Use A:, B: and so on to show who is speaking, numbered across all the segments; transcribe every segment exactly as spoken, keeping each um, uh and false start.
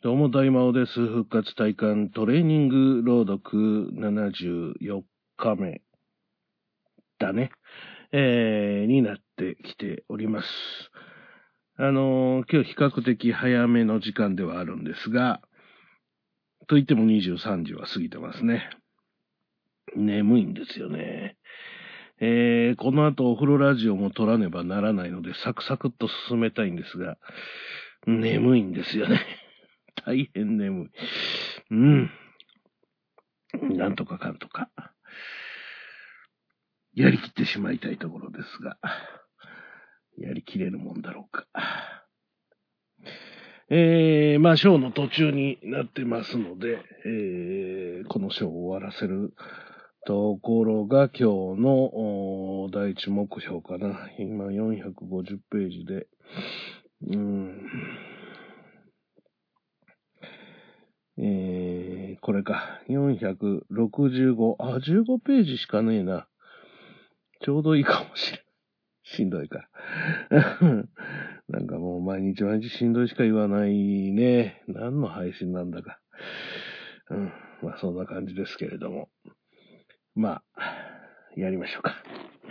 A: どうも大魔王です。復活体感トレーニング朗読ななじゅうよっかめだね。えー、になってきております。あのー、今日比較的早めの時間ではあるんですが、といってもにじゅうさんじは過ぎてますね。眠いんですよね。えー、この後お風呂ラジオも撮らねばならないのでサクサクっと進めたいんですが、眠いんですよね。大変眠い。うん。なんとかかんとか。やりきってしまいたいところですが、やりきれるもんだろうか。えー、まあ、ショーの途中になってますので、えー、このショーを終わらせるところが今日の第一目標かな。今よんひゃくごじゅっページで、うーん、えー、これか。よんひゃくろくじゅうご、あ、じゅうごページしかねえな。ちょうどいいかもしれない。しんどいから。なんかもう毎日毎日しんどいしか言わないね。何の配信なんだか。うん。まあそんな感じですけれども。まあ、やりましょうか。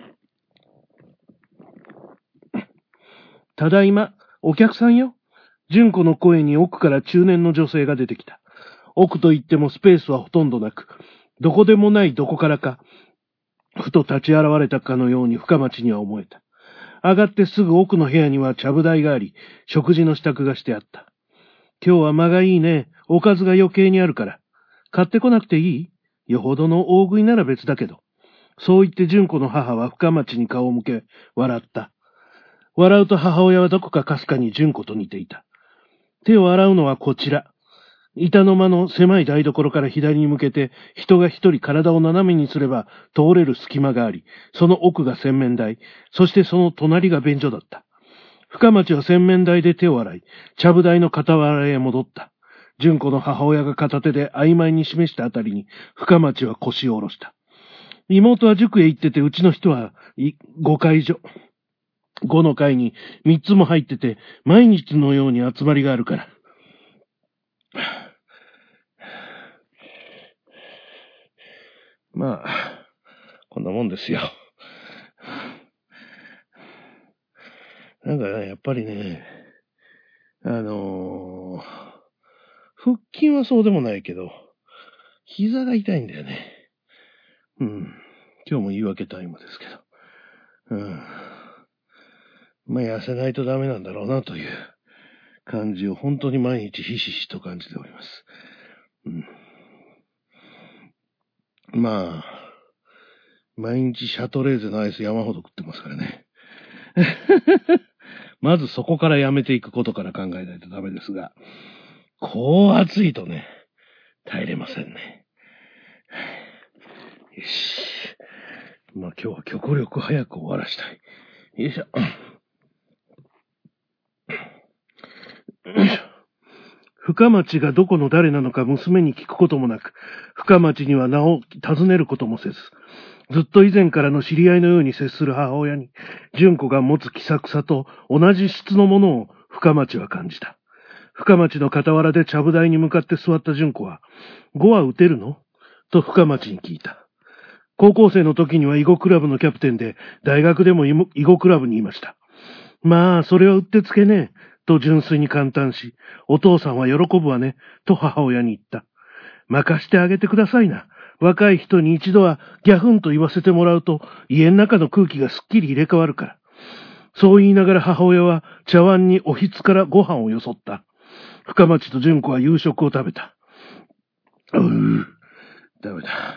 A: ただいま、お客さんよ。純子の声に奥から中年の女性が出てきた。奥といってもスペースはほとんどなく、どこでもないどこからか、ふと立ち現れたかのように深町には思えた。上がってすぐ奥の部屋にはちゃぶ台があり、食事の支度がしてあった。今日は間がいいね。おかずが余計にあるから。買ってこなくていい？よほどの大食いなら別だけど。そう言って純子の母は深町に顔を向け、笑った。笑うと母親はどこかかすかに純子と似ていた。手を洗うのはこちら。板の間の狭い台所から左に向けて人が一人体を斜めにすれば通れる隙間があり、その奥が洗面台、そしてその隣が便所だった。深町は洗面台で手を洗い、ちゃぶ台の傍らへ戻った。純子の母親が片手で曖昧に示したあたりに深町は腰を下ろした。妹は塾へ行ってて、うちの人はごかい所。ごの階にみっつも入ってて、毎日のように集まりがあるから。まあ、こんなもんですよ。なんかね、やっぱりね、あのー、腹筋はそうでもないけど、膝が痛いんだよね。うん。今日も言い訳タイムですけど。うん。まあ、痩せないとダメなんだろうなという感じを本当に毎日ひしひしと感じております。うん。まあ、毎日シャトレーゼのアイス山ほど食ってますからね。まずそこからやめていくことから考えないとダメですが、こう暑いとね、耐えれませんね。よし。まあ今日は極力早く終わらしたい。よいしょ。深町がどこの誰なのか娘に聞くこともなく、深町には名を尋ねることもせず、ずっと以前からの知り合いのように接する母親に、純子が持つ気さくさと同じ質のものを深町は感じた。深町の傍らでちゃぶ台に向かって座った純子は、碁は打てるの？と深町に聞いた。高校生の時には囲碁クラブのキャプテンで、大学でも囲碁クラブにいました。まあ、それはうってつけね、と純粋に感嘆し、お父さんは喜ぶわね、と母親に言った。任してあげてくださいな。若い人に一度はギャフンと言わせてもらうと、家の中の空気がすっきり入れ替わるから。そう言いながら母親は茶碗におひつからご飯をよそった。深町と純子は夕食を食べた。うぅ、ダメだ。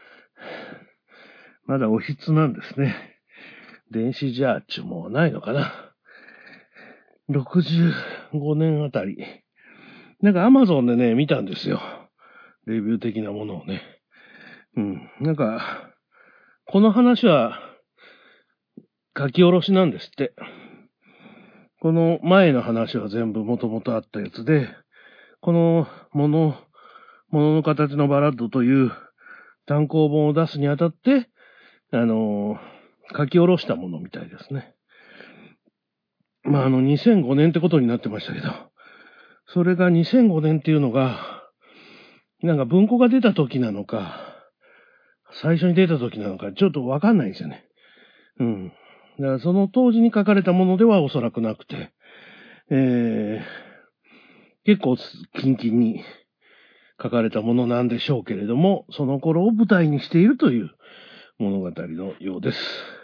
A: まだおひつなんですね。電子ジャーチもうないのかな。ろくじゅうごねんあたり。なんかアマゾンでね、見たんですよ。レビュー的なものをね。うん。なんか、この話は書き下ろしなんですって。この前の話は全部もともとあったやつで、このもの、ものの形のバラッドという単行本を出すにあたって、あのー、書き下ろしたものみたいですね。まあ、あの、にせんごねんってことになってましたけど、 それがにせんごねんっていうのが、なんか文庫が出た時なのか、最初に出た時なのか、ちょっとわかんないんですよね。うん。だからその当時に書かれたものではおそらくなくて、えー、結構キンキンに書かれたものなんでしょうけれども、その頃を舞台にしているという物語のようです。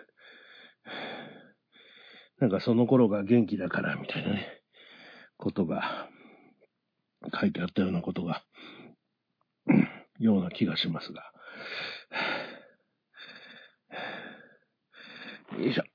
A: なんかその頃が元気だからみたいなね、ことが書いてあったようなことが、ような気がしますが。よいしょ。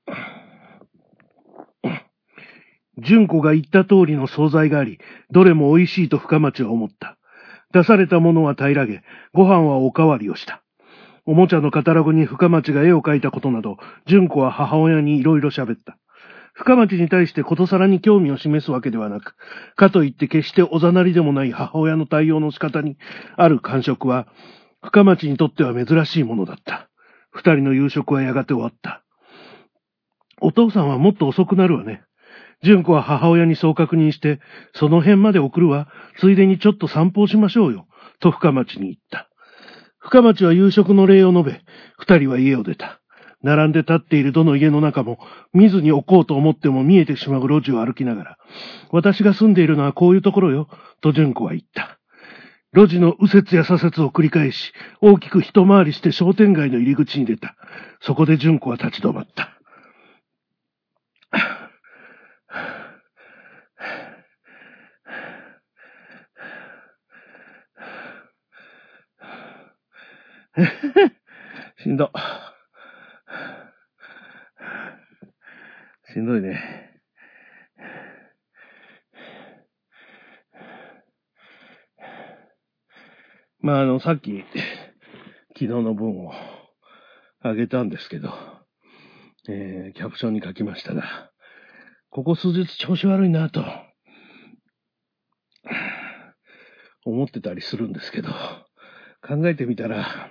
A: 純子が言った通りの惣菜があり、どれも美味しいと深町は思った。出されたものは平らげ、ご飯はおかわりをした。おもちゃのカタログに深町が絵を描いたことなど、純子は母親にいろいろ喋った。深町に対してことさらに興味を示すわけではなく、かといって決しておざなりでもない母親の対応の仕方にある感触は、深町にとっては珍しいものだった。二人の夕食はやがて終わった。お父さんはもっと遅くなるわね。純子は母親にそう確認して、その辺まで送るわ、ついでにちょっと散歩をしましょうよ、と深町に言った。深町は夕食の礼を述べ、二人は家を出た。並んで立っているどの家の中も、見ずに置こうと思っても見えてしまう路地を歩きながら、私が住んでいるのはこういうところよ、と純子は言った。路地の右折や左折を繰り返し、大きく一回りして商店街の入り口に出た。そこで純子は立ち止まった。しんど。しんどいね。まあ、あの、さっき、昨日の分をあげたんですけど、えー、キャプションに書きましたが、ここ数日調子悪いなと、思ってたりするんですけど、考えてみたら、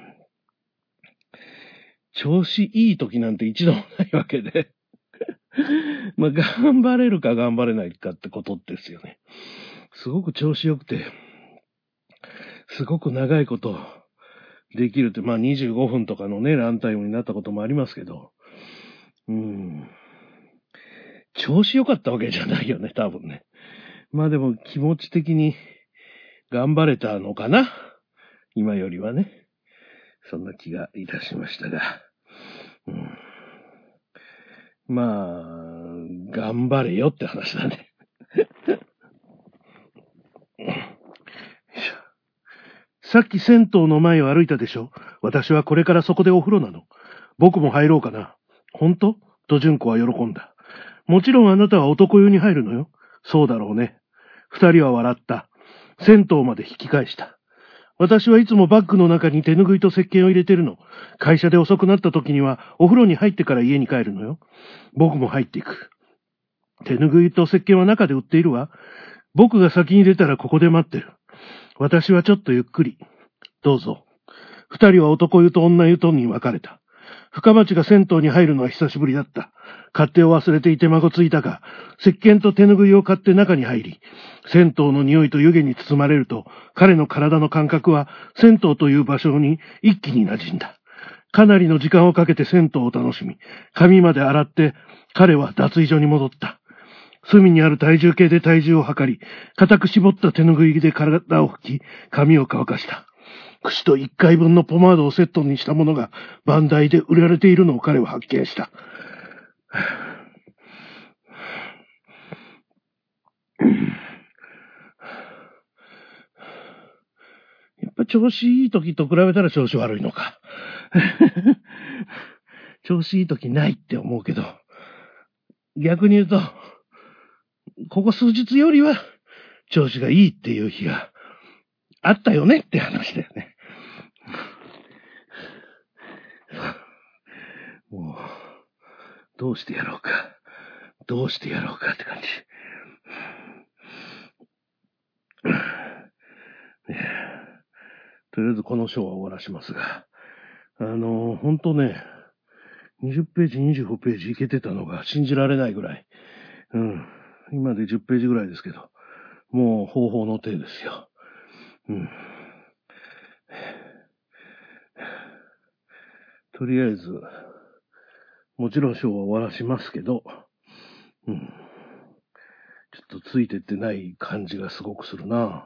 A: 調子いい時なんて一度もないわけで、まあ、頑張れるか頑張れないかってことですよね。すごく調子良くて、すごく長いことできるって、まあにじゅうごふんとかのね、ランタイムになったこともありますけど、うーん。調子良かったわけじゃないよね、多分ね。まあでも気持ち的に頑張れたのかな、今よりはね。そんな気がいたしましたが。うん、まあ、頑張れよって話だね。さっき銭湯の前を歩いたでしょ。私はこれからそこでお風呂なの。僕も入ろうかな。本当？と純子は喜んだ。もちろんあなたは男湯に入るのよ。そうだろうね。二人は笑った。銭湯まで引き返した。私はいつもバッグの中に手ぬぐいと石鹸を入れてるの。会社で遅くなった時にはお風呂に入ってから家に帰るのよ。僕も入っていく。手ぬぐいと石鹸は中で売っているわ。僕が先に出たらここで待ってる。私はちょっとゆっくり。どうぞ。二人は男湯と女湯とに分かれた。深町が銭湯に入るのは久しぶりだった。勝手を忘れていてまごついたが、石鹸と手ぬぐいを買って中に入り、銭湯の匂いと湯気に包まれると、彼の体の感覚は銭湯という場所に一気に馴染んだ。かなりの時間をかけて銭湯を楽しみ、髪まで洗って、彼は脱衣所に戻った。隅にある体重計で体重を測り、固く絞った手ぬぐいで体を拭き、髪を乾かした。櫛と一回分のポマードをセットにしたものがバンダイで売られているのを彼は発見した。やっぱ調子いい時と比べたら調子悪いのか。調子いい時ないって思うけど、逆に言うと、ここ数日よりは調子がいいっていう日があったよねって話だよね。もう、どうしてやろうか。どうしてやろうかって感じ。ね、とりあえずこの章は終わらしますが、あのー、ほんとね、にじゅっページ、にじゅうごページいけてたのが信じられないぐらい。うん。今でじゅっページぐらいですけど、 もう方法の手ですよ。うん。とりあえず、もちろんショーは終わらしますけど、うん。ちょっとついてってない感じがすごくするな。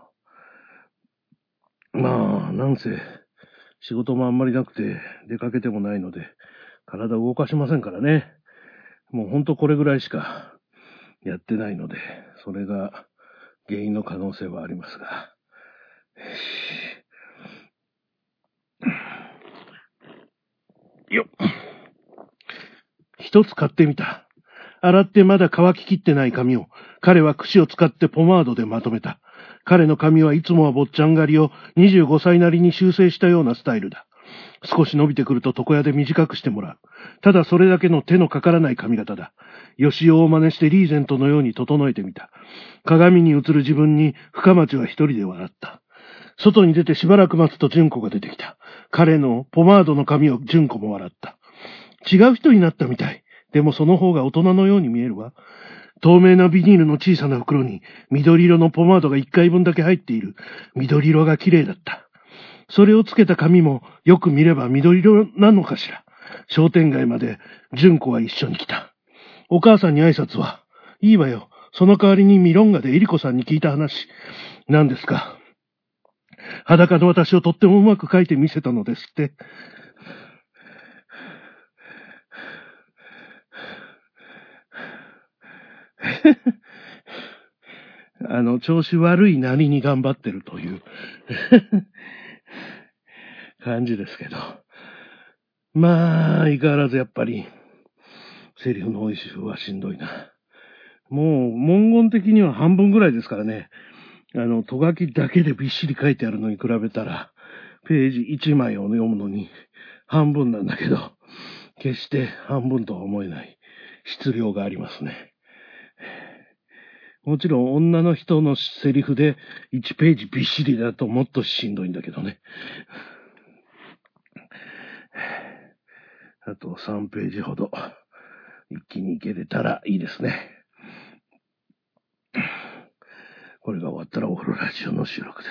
A: まあ、なんせ、仕事もあんまりなくて、出かけてもないので、体を動かしませんからね。もうほんとこれぐらいしかやってないので、それが原因の可能性はありますが。よっ。一つ買ってみた。洗ってまだ乾ききってない髪を、彼は櫛を使ってポマードでまとめた。彼の髪はいつもは坊ちゃん狩りをにじゅうごさいなりに修正したようなスタイルだ。少し伸びてくると床屋で短くしてもらう。ただそれだけの手のかからない髪型だ。吉尾を真似してリーゼントのように整えてみた。鏡に映る自分に深町は一人で笑った。外に出てしばらく待つと純子が出てきた。彼のポマードの髪を純子も笑った。違う人になったみたい。でもその方が大人のように見えるわ。透明なビニールの小さな袋に緑色のポマードが一回分だけ入っている。緑色が綺麗だった。それをつけた髪もよく見れば緑色なのかしら。商店街まで純子は一緒に来た。お母さんに挨拶は、いいわよ。その代わりにミロンガでエリコさんに聞いた話。何ですか？裸の私をとってもうまく描いてみせたのですって。あの、調子悪いなりに頑張ってるという感じですけど。まあ、相変わらずやっぱり、セリフの多い主婦はしんどいな。もう、文言的には半分ぐらいですからね。あの、とがきだけでびっしり書いてあるのに比べたら、ページいちまいを読むのに半分なんだけど、決して半分とは思えない質量がありますね。もちろん女の人のセリフでいちページびっしりだともっとしんどいんだけどね。あとさんページほど一気にいけれたらいいですね。これが終わったらお風呂ラジオの収録です。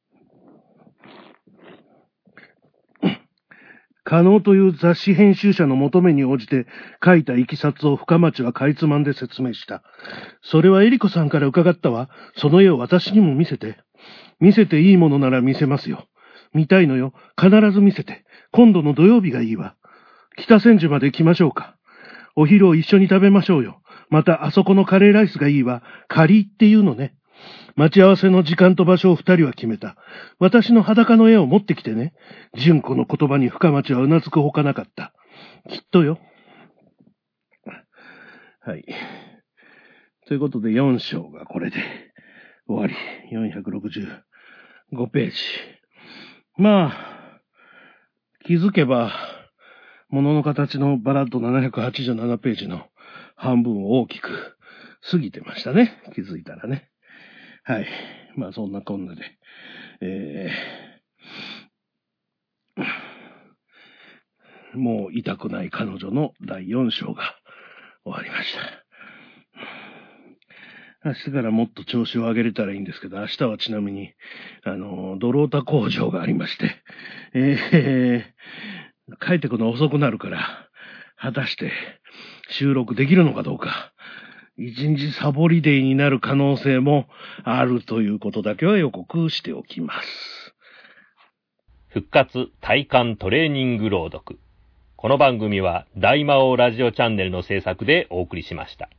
A: 加納という雑誌編集者の求めに応じて書いたいきさつを深町はかいつまんで説明した。それはエリコさんから伺ったわ。その絵を私にも見せて。見せていいものなら見せますよ。見たいのよ。必ず見せて。今度の土曜日がいいわ。北千住まで来ましょうか。お昼を一緒に食べましょうよ。またあそこのカレーライスがいいわ。カリーっていうのね。待ち合わせの時間と場所を二人は決めた。私の裸の絵を持ってきてね。純子の言葉に深町はうなずくほかなかった。きっとよ。はい。ということでよん章がこれで終わり。よんひゃくろくじゅうごページ。まあ、気づけば、物の形のバラッドななひゃくはちじゅうななページの半分を大きく過ぎてましたね。気づいたらね。はい。まあそんなこんなで、えー、もう痛くない彼女のだいよん章が終わりました。明日からもっと調子を上げれたらいいんですけど、明日はちなみに、あの、ドロータ工場がありまして、えー、帰ってくるの遅くなるから、果たして収録できるのかどうか。一日サボりデイになる可能性もあるということだけは予告しておきます。
B: 復活体幹トレーニング朗読。この番組は大魔王ラジオチャンネルの制作でお送りしました。